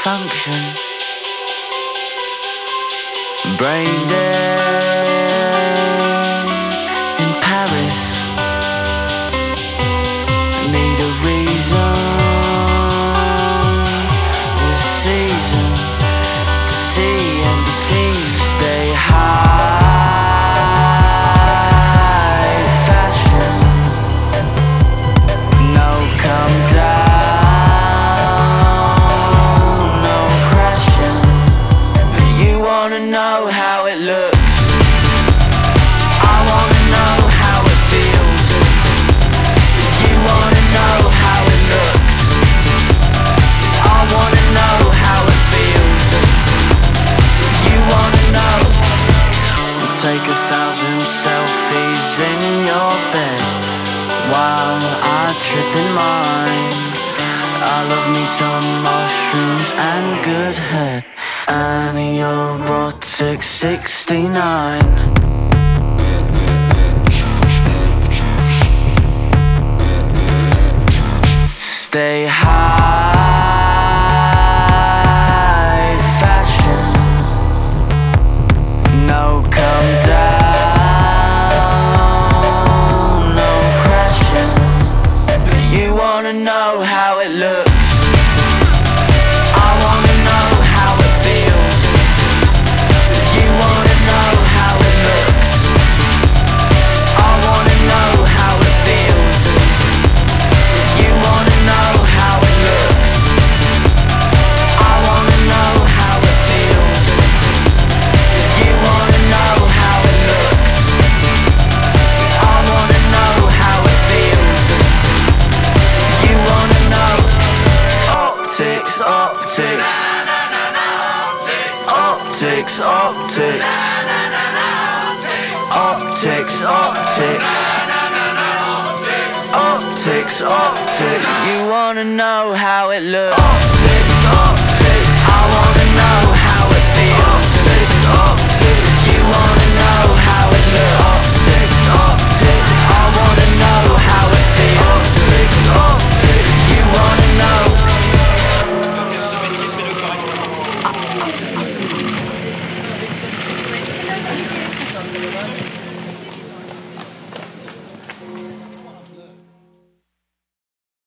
function. Brain dead in Paris. Need a reason this season to see and be seen. Stay high fashion, no come down, no crashing. But you wanna know how it looks. I wanna know how it feels. But you wanna know how it looks. I wanna know how it feels. But you wanna know. Take 1,000 selfies in your bed while I trip in mine. I love me some mushrooms and good head and a erotic 69. Stay high fashion, no come down, no crashing. But you wanna know how it looks. I wanna know how it feels. But you wanna know how it looks. I wanna know how it feels. But you wanna know how it looks. I wanna know how it feels. But you wanna know how it looks. I wanna know how it feels. You wanna know. Optics, optics. Optics, optics. Optics, optics. Optics, optics. You wanna know how it looks. Optics.